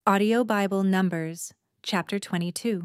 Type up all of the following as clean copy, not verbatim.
Audio Bible Numbers, chapter 22.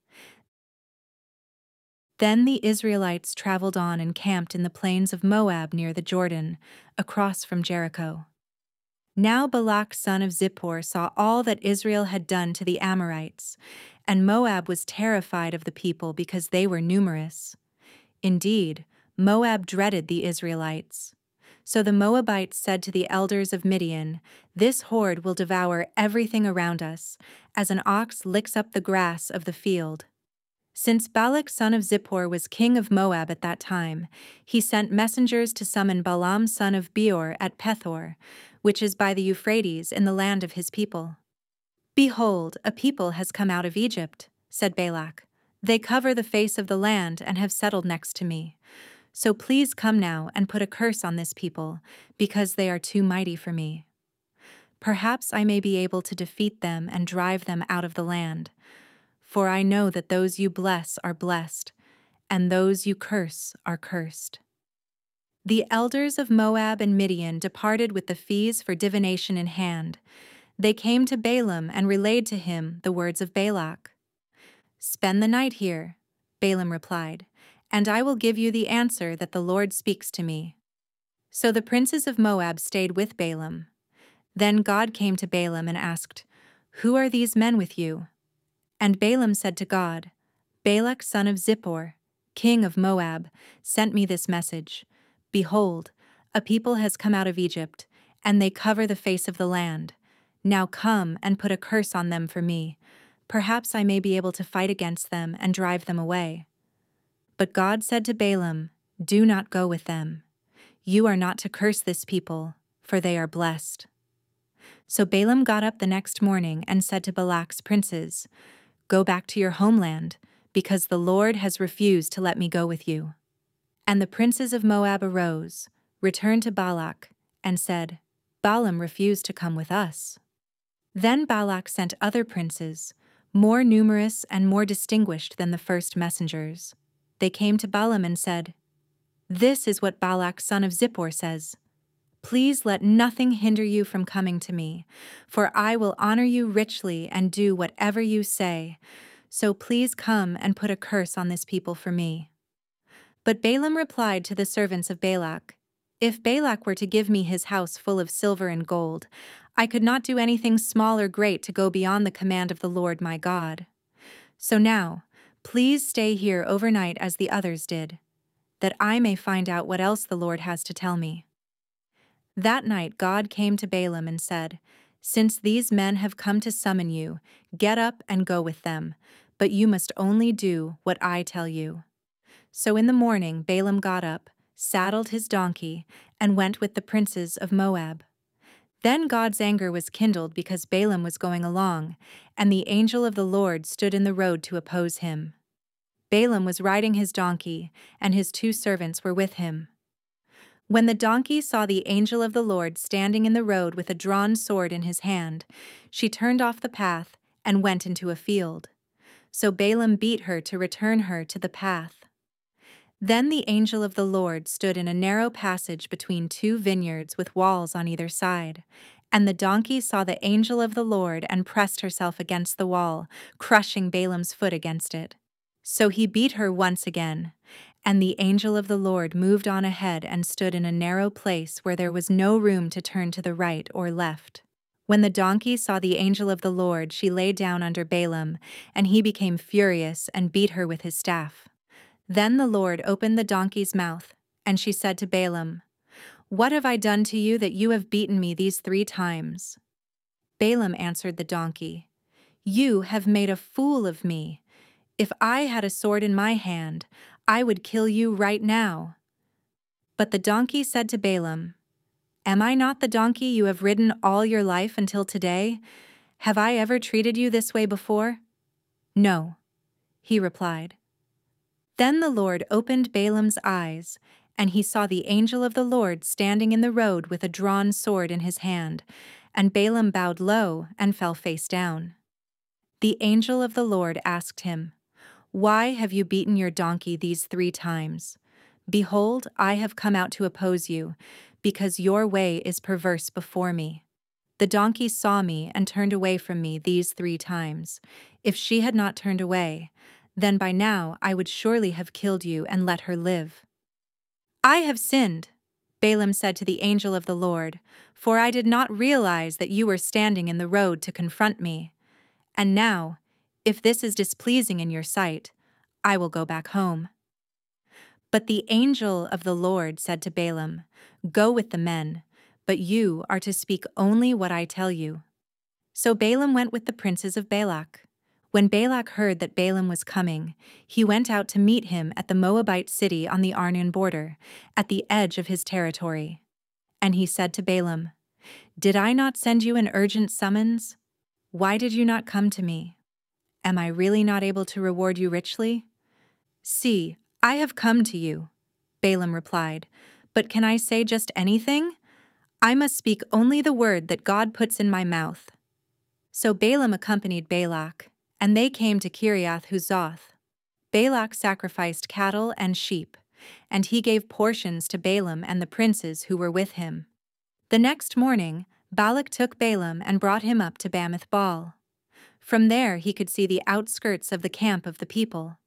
Then the Israelites traveled on and camped in the plains of Moab near the Jordan, across from Jericho. Now Balak son of Zippor saw all that Israel had done to the Amorites, and Moab was terrified of the people because they were numerous. Indeed, Moab dreaded the Israelites. So the Moabites said to the elders of Midian, "This horde will devour everything around us, as an ox licks up the grass of the field." Since Balak son of Zippor was king of Moab at that time, he sent messengers to summon Balaam son of Beor at Pethor, which is by the Euphrates in the land of his people. "Behold, a people has come out of Egypt," said Balak. "They cover the face of the land and have settled next to me. So please come now and put a curse on this people, because they are too mighty for me. Perhaps I may be able to defeat them and drive them out of the land. For I know that those you bless are blessed, and those you curse are cursed." The elders of Moab and Midian departed with the fees for divination in hand. They came to Balaam and relayed to him the words of Balak. "Spend the night here," Balaam replied, "and I will give you the answer that the Lord speaks to me." So the princes of Moab stayed with Balaam. Then God came to Balaam and asked, "Who are these men with you?" And Balaam said to God, "Balak son of Zippor, king of Moab, sent me this message. Behold, a people has come out of Egypt, and they cover the face of the land. Now come and put a curse on them for me. Perhaps I may be able to fight against them and drive them away." But God said to Balaam, "Do not go with them. You are not to curse this people, for they are blessed." So Balaam got up the next morning and said to Balak's princes, "Go back to your homeland, because the Lord has refused to let me go with you." And the princes of Moab arose, returned to Balak, and said, "Balaam refused to come with us." Then Balak sent other princes, more numerous and more distinguished than the first messengers. They came to Balaam and said, "This is what Balak son of Zippor says. Please let nothing hinder you from coming to me, for I will honor you richly and do whatever you say. So please come and put a curse on this people for me." But Balaam replied to the servants of Balak, "If Balak were to give me his house full of silver and gold, I could not do anything small or great to go beyond the command of the Lord my God. So now, please stay here overnight as the others did, that I may find out what else the Lord has to tell me." That night God came to Balaam and said, "Since these men have come to summon you, get up and go with them, but you must only do what I tell you." So in the morning Balaam got up, saddled his donkey, and went with the princes of Moab. Then God's anger was kindled because Balaam was going along, and the angel of the Lord stood in the road to oppose him. Balaam was riding his donkey, and his 2 servants were with him. When the donkey saw the angel of the Lord standing in the road with a drawn sword in his hand, she turned off the path and went into a field. So Balaam beat her to return her to the path. Then the angel of the Lord stood in a narrow passage between 2 vineyards with walls on either side. And the donkey saw the angel of the Lord and pressed herself against the wall, crushing Balaam's foot against it. So he beat her once again. And the angel of the Lord moved on ahead and stood in a narrow place where there was no room to turn to the right or left. When the donkey saw the angel of the Lord, she lay down under Balaam, and he became furious and beat her with his staff. Then the Lord opened the donkey's mouth, and she said to Balaam, "What have I done to you that you have beaten me these 3 times?" Balaam answered the donkey, "You have made a fool of me. If I had a sword in my hand, I would kill you right now." But the donkey said to Balaam, "Am I not the donkey you have ridden all your life until today? Have I ever treated you this way before?" "No," he replied. Then the Lord opened Balaam's eyes, and he saw the angel of the Lord standing in the road with a drawn sword in his hand, and Balaam bowed low and fell face down. The angel of the Lord asked him, "Why have you beaten your donkey these 3 times? Behold, I have come out to oppose you, because your way is perverse before me." The donkey saw me and turned away from me these 3 times. If she had not turned away, then by now I would surely have killed you and let her live." "I have sinned," Balaam said to the angel of the Lord, "for I did not realize that you were standing in the road to confront me. And now, if this is displeasing in your sight, I will go back home." But the angel of the Lord said to Balaam, "Go with the men, but you are to speak only what I tell you." So Balaam went with the princes of Balak. When Balak heard that Balaam was coming, he went out to meet him at the Moabite city on the Arnon border, at the edge of his territory. And he said to Balaam, "Did I not send you an urgent summons? Why did you not come to me? Am I really not able to reward you richly?" "See, I have come to you," Balaam replied, "but can I say just anything? I must speak only the word that God puts in my mouth." So Balaam accompanied Balak, and they came to Kiriath Huzoth. Balak sacrificed cattle and sheep, and he gave portions to Balaam and the princes who were with him. The next morning, Balak took Balaam and brought him up to Bamoth Baal. From there he could see the outskirts of the camp of the people.